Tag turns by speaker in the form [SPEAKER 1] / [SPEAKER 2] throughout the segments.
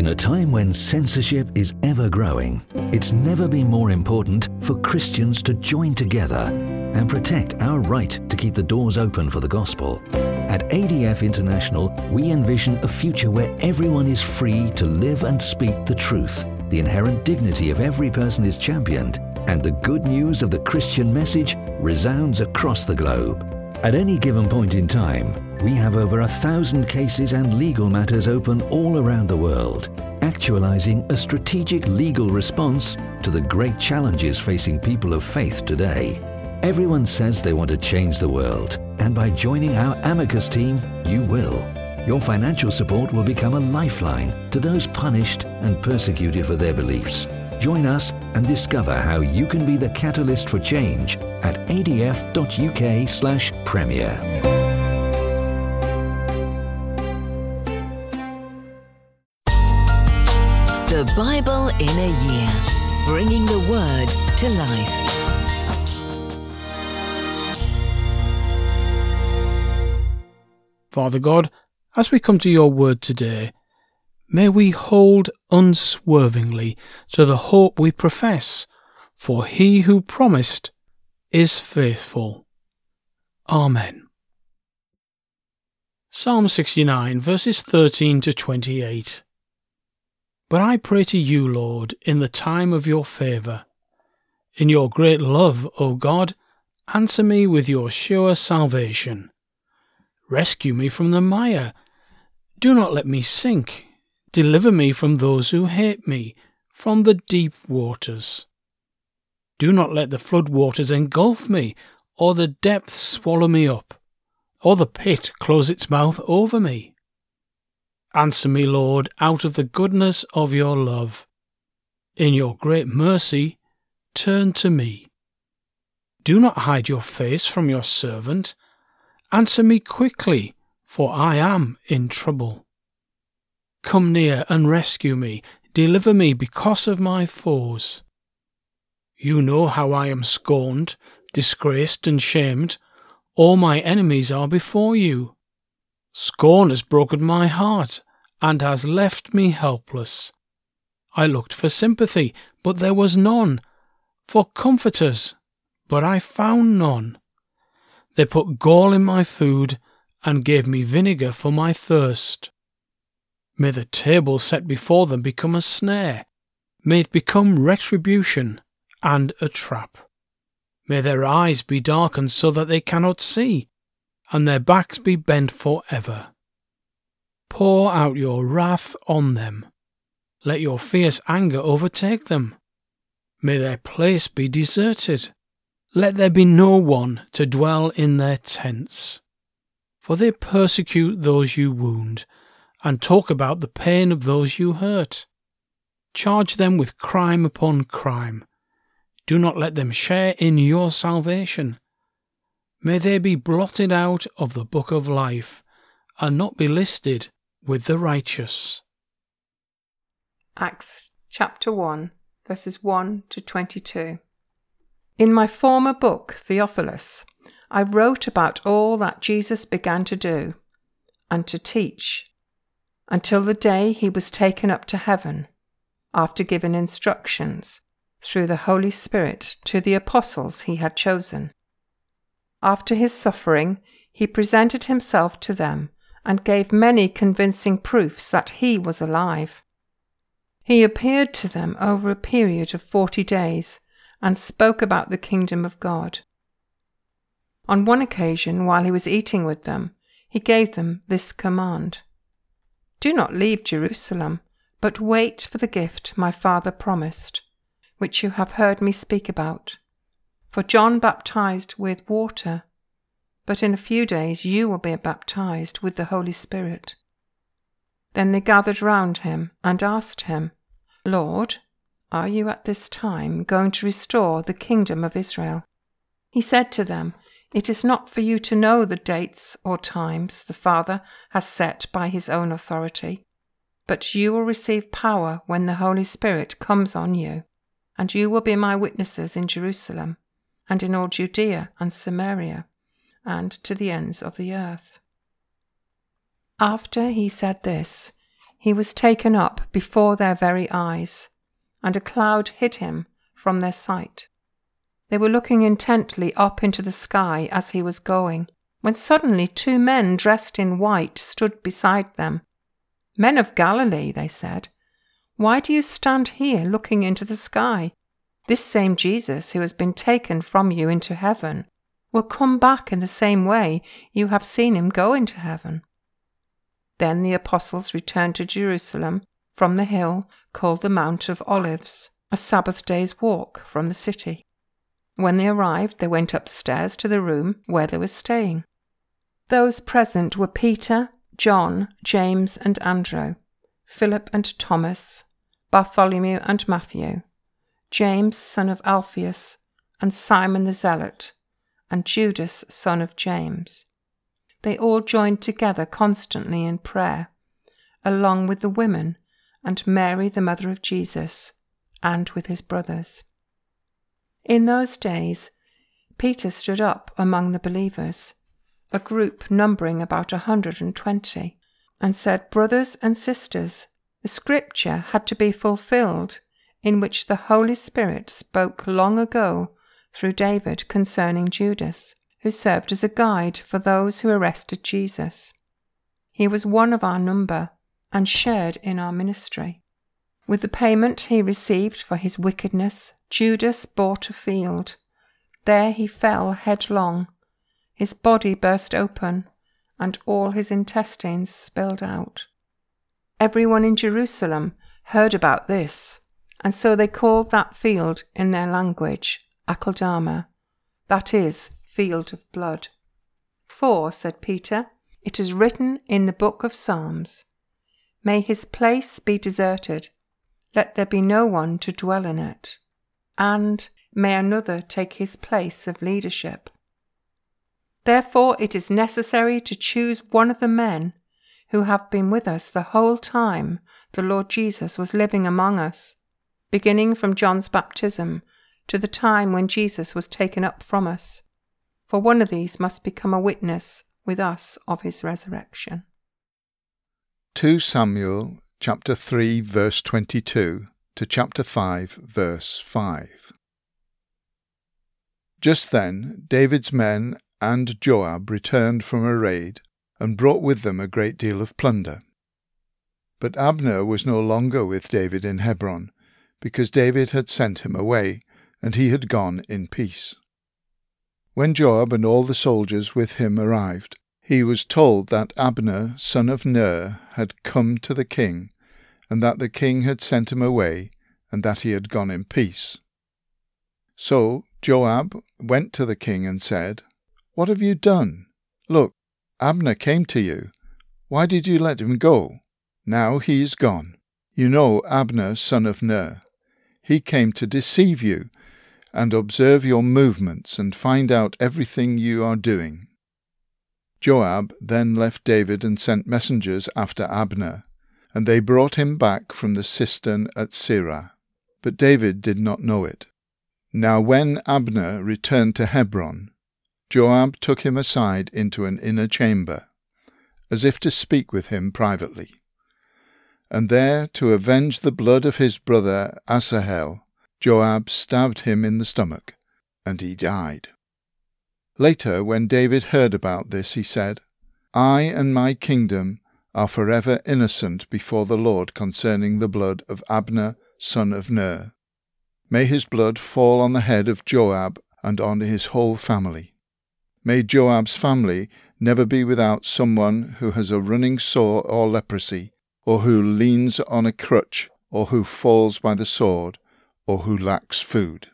[SPEAKER 1] In a time when censorship is ever growing, it's never been more important for Christians to join together and protect our right to keep the doors open for the gospel. At ADF International, we envision a future where everyone is free to live and speak the truth. The inherent dignity of every person is championed, and the good news of the Christian message resounds across the globe. At any given point in time, we have over 1,000 cases and legal matters open all around the world, actualizing a strategic legal response to the great challenges facing people of faith today. Everyone says they want to change the world, and by joining our Amicus team, you will. Your financial support will become a lifeline to those punished and persecuted for their beliefs. Join us and discover how you can be the catalyst for change at adf.uk/premier.
[SPEAKER 2] The Bible in a Year, bringing the Word to life.
[SPEAKER 3] Father God, as we come to your word today, may we hold unswervingly to the hope we profess, for he who promised is faithful. Amen. Psalm 69, verses 13 to 28. But I pray to you, Lord, in the time of your favour. In your great love, O God, answer me with your sure salvation. Rescue me from the mire. Do not let me sink. Deliver me from those who hate me, from the deep waters. Do not let the flood waters engulf me, or the depths swallow me up, or the pit close its mouth over me. Answer me, Lord, out of the goodness of your love. In your great mercy, turn to me. Do not hide your face from your servant. Answer me quickly, for I am in trouble. Come near and rescue me. Deliver me because of my foes. You know how I am scorned, disgraced and shamed. All my enemies are before you. Scorn has broken my heart and has left me helpless. I looked for sympathy, but there was none, for comforters, but I found none. They put gall in my food and gave me vinegar for my thirst. May the table set before them become a snare. May it become retribution and a trap. May their eyes be darkened so that they cannot see, and their backs be bent for ever. Pour out your wrath on them. Let your fierce anger overtake them. May their place be deserted. Let there be no one to dwell in their tents. For they persecute those you wound, and talk about the pain of those you hurt. Charge them with crime upon crime. Do not let them share in your salvation. May they be blotted out of the book of life, and not be listed with the righteous.
[SPEAKER 4] Acts chapter 1, verses 1 to 22. In my former book, Theophilus, I wrote about all that Jesus began to do and to teach, until the day he was taken up to heaven, after giving instructions through the Holy Spirit to the apostles he had chosen. After his suffering, he presented himself to them and gave many convincing proofs that he was alive. He appeared to them over a period of 40 days and spoke about the kingdom of God. On one occasion, while he was eating with them, he gave them this command: Do not leave Jerusalem, but wait for the gift my Father promised, which you have heard me speak about. For John baptized with water, but in a few days you will be baptized with the Holy Spirit. Then they gathered round him and asked him, Lord, are you at this time going to restore the kingdom of Israel? He said to them, It is not for you to know the dates or times the Father has set by his own authority, but you will receive power when the Holy Spirit comes on you, and you will be my witnesses in Jerusalem, and in all Judea and Samaria, and to the ends of the earth. After he said this, he was taken up before their very eyes, and a cloud hid him from their sight. They were looking intently up into the sky as he was going, when suddenly 2 men dressed in white stood beside them. "Men of Galilee," they said, "why do you stand here looking into the sky? This same Jesus who has been taken from you into heaven will come back in the same way you have seen him go into heaven." Then the apostles returned to Jerusalem from the hill called the Mount of Olives, a Sabbath day's walk from the city. When they arrived, they went upstairs to the room where they were staying. Those present were Peter, John, James and Andrew, Philip and Thomas, Bartholomew and Matthew, James son of Alphaeus, and Simon the Zealot, and Judas son of James. They all joined together constantly in prayer, along with the women and Mary the mother of Jesus, and with his brothers. In those days, Peter stood up among the believers, a group numbering about 120, and said, "Brothers and sisters, the scripture had to be fulfilled in which the Holy Spirit spoke long ago through David concerning Judas, who served as a guide for those who arrested Jesus. He was one of our number and shared in our ministry. With the payment he received for his wickedness, Judas bought a field. There he fell headlong. His body burst open, and all his intestines spilled out. Everyone in Jerusalem heard about this, and so they called that field in their language Akeldama, that is, field of blood. For, said Peter, it is written in the book of Psalms, "May his place be deserted, let there be no one to dwell in it, and may another take his place of leadership." Therefore it is necessary to choose one of the men who have been with us the whole time the Lord Jesus was living among us, beginning from John's baptism to the time when Jesus was taken up from us. For one of these must become a witness with us of his resurrection.
[SPEAKER 5] 2 Samuel chapter 3 verse 22 to chapter 5 verse 5. Just then David's men and Joab returned from a raid and brought with them a great deal of plunder. But Abner was no longer with David in Hebron, because David had sent him away, and he had gone in peace. When Joab and all the soldiers with him arrived, he was told that Abner, son of Ner, had come to the king, and that the king had sent him away, and that he had gone in peace. So Joab went to the king and said, "What have you done? Look, Abner came to you. Why did you let him go? Now he is gone. You know Abner, son of Ner. He came to deceive you, and observe your movements, and find out everything you are doing." Joab then left David and sent messengers after Abner, and they brought him back from the cistern at Sirah. But David did not know it. Now when Abner returned to Hebron, Joab took him aside into an inner chamber, as if to speak with him privately. And there, to avenge the blood of his brother Asahel, Joab stabbed him in the stomach, and he died. Later, when David heard about this, he said, "I and my kingdom are forever innocent before the Lord concerning the blood of Abner, son of Ner. May his blood fall on the head of Joab and on his whole family. May Joab's family never be without someone who has a running sore or leprosy, or who leans on a crutch, or who falls by the sword, or who lacks food."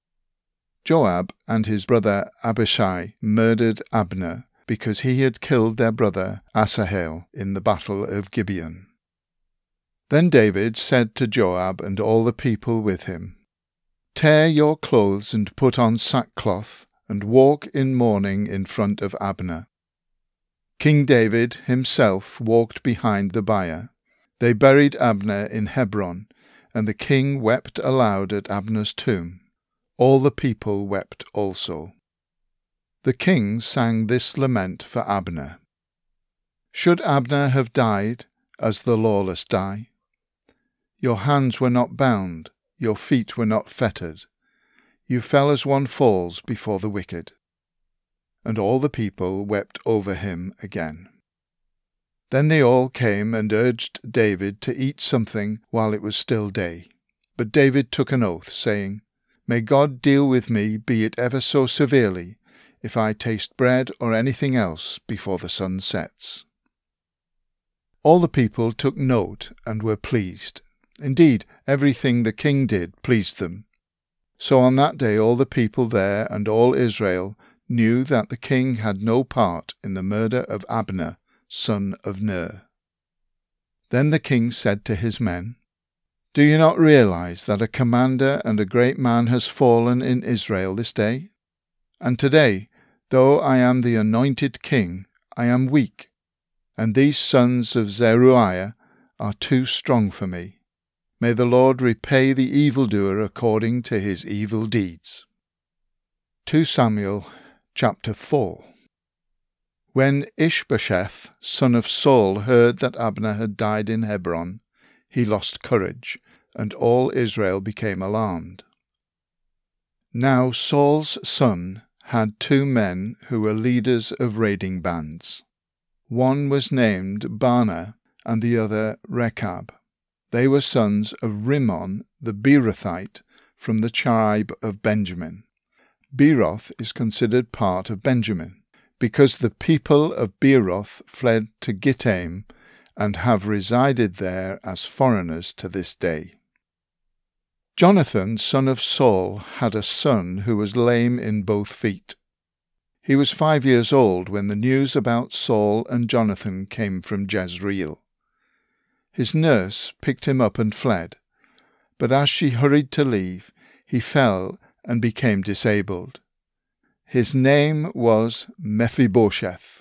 [SPEAKER 5] Joab and his brother Abishai murdered Abner, because he had killed their brother Asahel in the battle of Gibeon. Then David said to Joab and all the people with him, "Tear your clothes and put on sackcloth, and walk in mourning in front of Abner." King David himself walked behind the bier. They buried Abner in Hebron, and the king wept aloud at Abner's tomb. All the people wept also. The king sang this lament for Abner. "Should Abner have died, as the lawless die. Your hands were not bound, your feet were not fettered. You fell as one falls before the wicked. And all the people wept over him again. Then they all came and urged David to eat something while it was still day. But David took an oath, saying, May God deal with me, be it ever so severely, if I taste bread or anything else before the sun sets. All the people took note and were pleased. Indeed, everything the king did pleased them. So on that day all the people there and all Israel knew that the king had no part in the murder of Abner, son of Ner. Then the king said to his men, Do you not realize that a commander and a great man has fallen in Israel this day? And today, though I am the anointed king, I am weak, and these sons of Zeruiah are too strong for me. May the Lord repay the evildoer according to his evil deeds. 2 Samuel chapter 4. When Ishbosheth, son of Saul, heard that Abner had died in Hebron, he lost courage, and all Israel became alarmed. Now Saul's son had 2 men who were leaders of raiding bands. One was named Baanah, and the other Rechab. They were sons of Rimmon the Beerothite from the tribe of Benjamin. Beeroth is considered part of Benjamin, because the people of Beeroth fled to Gittaim and have resided there as foreigners to this day. Jonathan, son of Saul, had a son who was lame in both feet. He was 5 years old when the news about Saul and Jonathan came from Jezreel. His nurse picked him up and fled, but as she hurried to leave, he fell and became disabled. His name was Mephibosheth.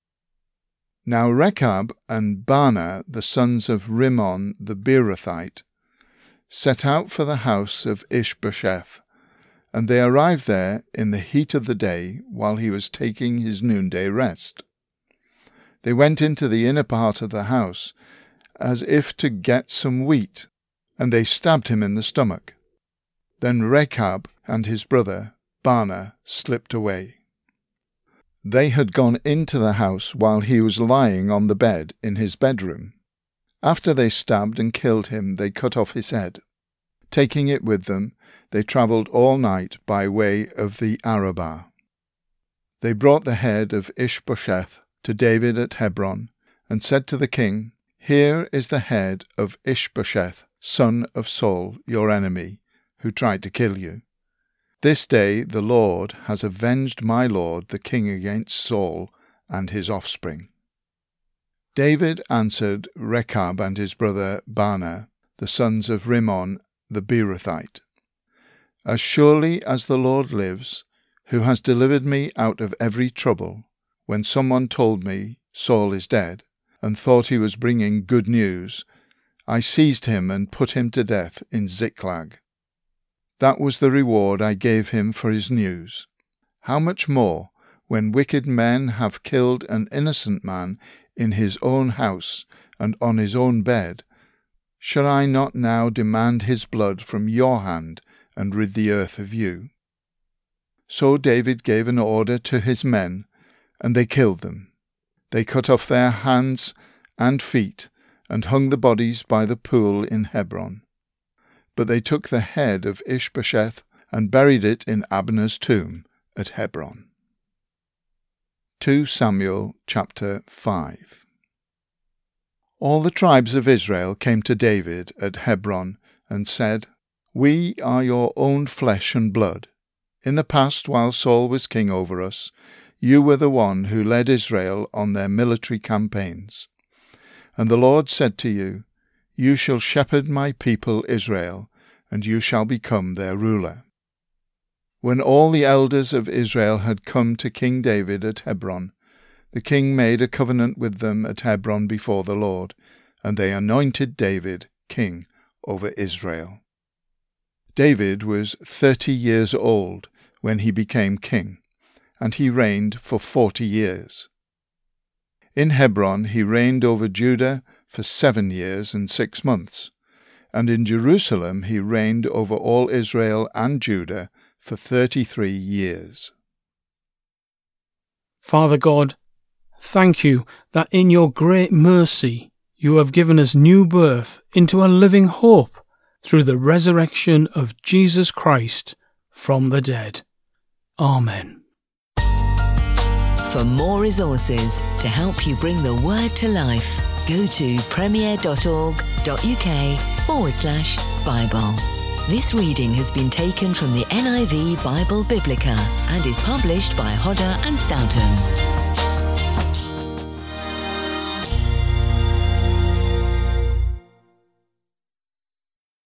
[SPEAKER 5] Now Rechab and Baanah, the sons of Rimmon the Beerothite, set out for the house of Ishbosheth, and they arrived there in the heat of the day while he was taking his noonday rest. They went into the inner part of the house, as if to get some wheat, and they stabbed him in the stomach. Then Rechab and his brother Baanah slipped away. They had gone into the house while he was lying on the bed in his bedroom. After they stabbed and killed him, they cut off his head. Taking it with them, they travelled all night by way of the Arabah. They brought the head of Ishbosheth to David at Hebron, and said to the king, Here is the head of Ishbosheth, son of Saul, your enemy, who tried to kill you. This day the Lord has avenged my lord the king against Saul and his offspring. David answered Rechab and his brother Baanah, the sons of Rimmon the Beerothite, As surely as the Lord lives, who has delivered me out of every trouble, when someone told me, Saul is dead, and thought he was bringing good news, I seized him and put him to death in Ziklag. That was the reward I gave him for his news. How much more, when wicked men have killed an innocent man in his own house and on his own bed, shall I not now demand his blood from your hand and rid the earth of you? So David gave an order to his men, and they killed them. They cut off their hands and feet, and hung the bodies by the pool in Hebron. But they took the head of Ishbosheth and buried it in Abner's tomb at Hebron. 2 Samuel chapter 5. All the tribes of Israel came to David at Hebron and said, We are your own flesh and blood. In the past, while Saul was king over us, you were the one who led Israel on their military campaigns. And the Lord said to you, You shall shepherd my people Israel, and you shall become their ruler. When all the elders of Israel had come to King David at Hebron, the king made a covenant with them at Hebron before the Lord, and they anointed David king over Israel. David was 30 years old when he became king, and he reigned for 40 years. In Hebron he reigned over Judah for 7 years and 6 months, and in Jerusalem he reigned over all Israel and Judah for 33 years.
[SPEAKER 3] Father God, thank you that in your great mercy you have given us new birth into a living hope through the resurrection of Jesus Christ from the dead. Amen.
[SPEAKER 2] For more resources to help you bring the Word to life, go to premier.org.uk/Bible. This reading has been taken from the NIV Bible Biblica and is published by Hodder and Stoughton.